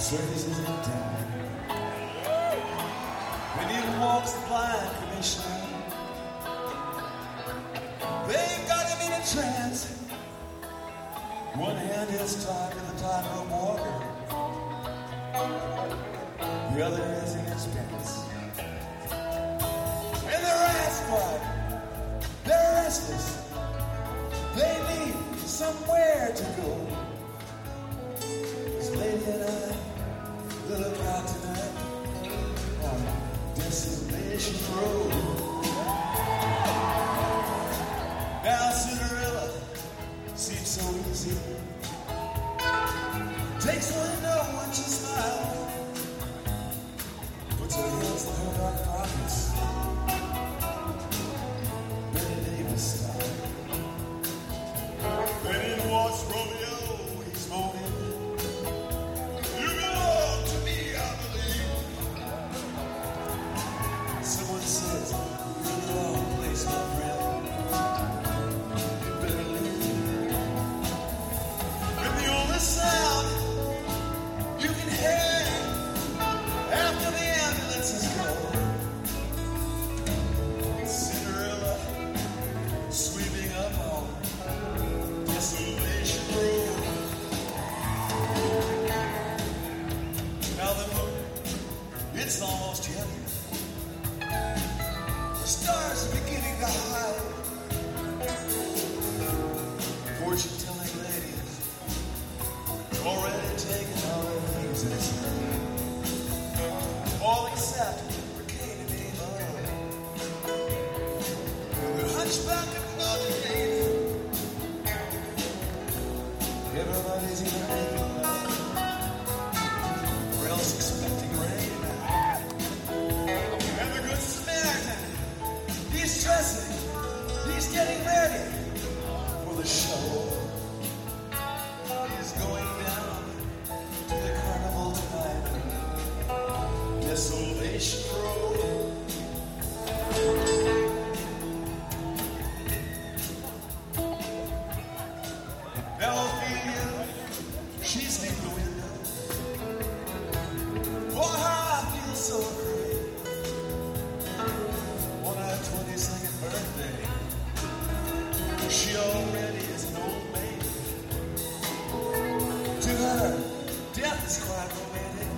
circus is in town. When he walks the blind commissioner, they've got him in a trance. One hand is tied to the tightrope walker, the other is in his pants. And the rat squad, they're restless. They need somewhere to go. This lady and I look out tonight on Desolation Road. Now Cinderella seems so easy. Takes a window when she smiles, puts her hands in her dark pockets, Betty Davis style. Then in walks Romeo, he's moaning, "You belong to me, I believe." Someone says, "You're the wrong place, my friend. You better leave." And the only sound you can hear after the ambulance is gone, Cinderella sweeping up on Desolation Road. Now the moon, it's almost heavy. The stars are beginning to hide. Fortune-telling ladies already taken all their things inside. All except for Kate and Ava. The hunchback of Notre Dame. Everybody's either naked or else expecting rain. And the Good Samaritan, he's dressing, he's getting ready for the show. He's going down to the carnival tonight, Desolation Road. Now Ophelia, she's leaving the window. For her I feel so great. On her 22nd birthday, she already is an old maid. To her, death is quite romantic.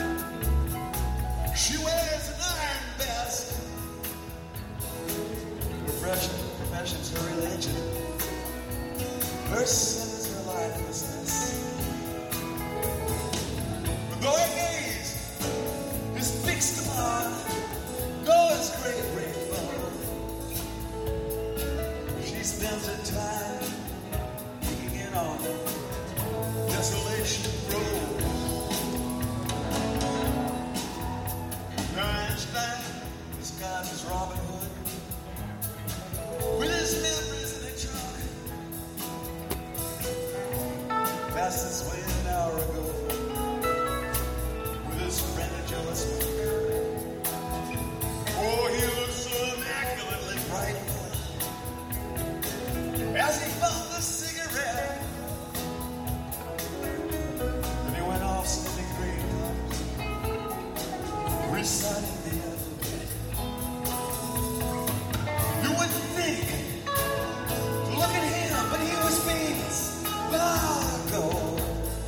She wears an iron vest. Profession's her religion. Her sin is her lifelessness. But though her gaze is fixed upon Noah's great rainbow, she spends her time looking in on Desolation Road. Einstein disguised as Robin Hood, with his memories in a trunk, passed this way an hour ago with his friend Joe Smith. Oh, he looks so immaculately bright as he found the cigarette. Then he went off slipping green, reciting the alphabet. You wouldn't think to look at him, but he was famous long ago.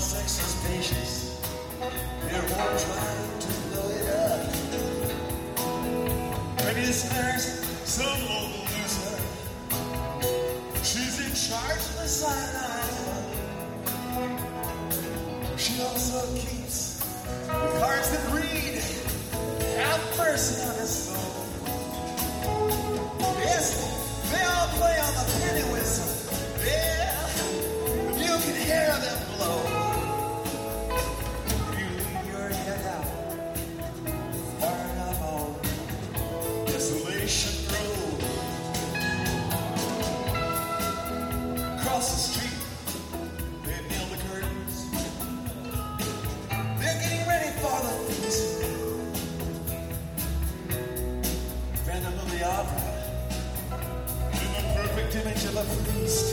sexist patience. They're all trying to blow it up. Maybe this nurse, some local loser. She's in charge of the sideline. She also keeps the cards that read, "Have mercy on his soul." Yes, they all play on the penny whistle. Yeah, you can hear them blow. You leave your head out far enough on Desolation Road. Across the street, they nail the curtains. They're getting ready for the feast. Phantom of the Opera, in the perfect image of a feast.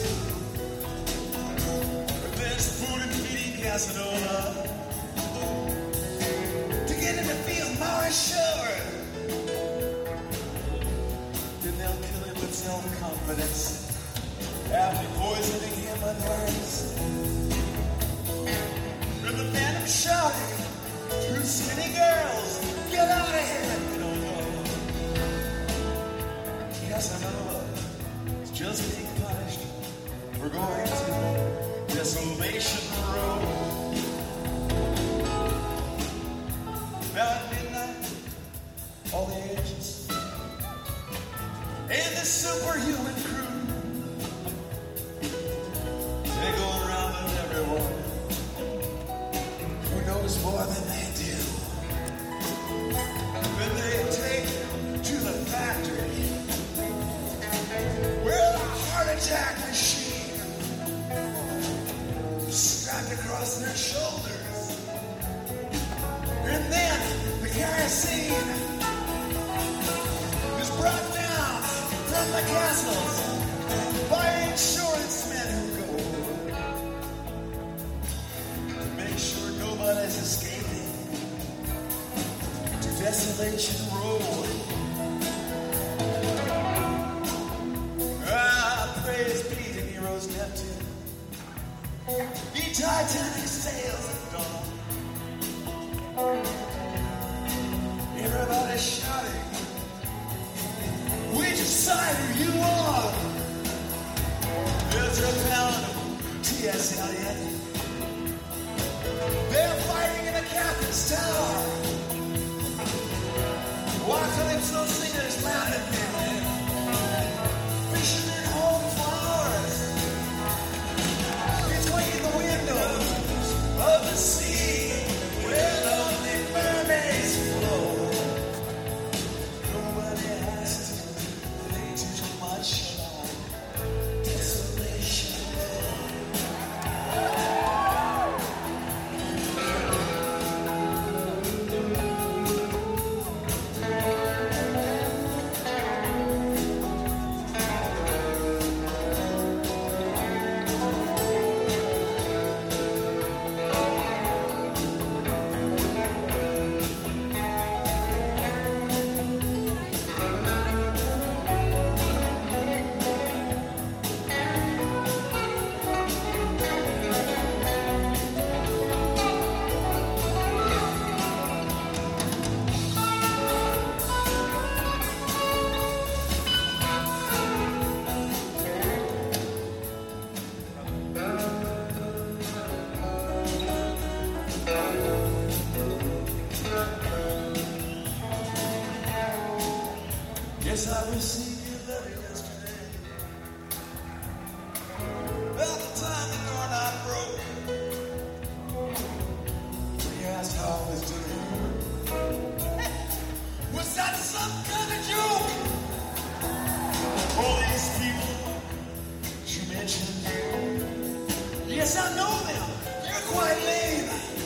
But there's food and feeding Casanova to get him to feel more assured. Then they'll kill him with self-confidence after poisoning him with words. And the phantom shouting, "Two skinny girls, get out of here!" They don't know. Casanova is just being punished for going to Desolation Road. Now at midnight, all the agents and the superhuman crew, they go around with everyone who knows more than they do. When they take to the factory where the heart attack machine strapped across their shoulders, and then the kerosene is brought down from the castles by insurance men who go to make sure nobody's escaping to Desolation Road. Praise be to Nero's Neptune. Ye Titanic sails at dawn. Everybody shouting, "Which side are you on?" There's a pound of T.S. Eliot. They're fighting in the captain's tower. While Calypso singers landed there, fishermen hold flowers between the windows of the sea where lonely mermaids flow. Nobody has to lay too much on Desolation Road. Yes, I received your letter yesterday. About the time the doorknob broke. When you asked how I was doing. Was that some kind of joke? All these people you mentioned. Yes, I know them. They're quite lame.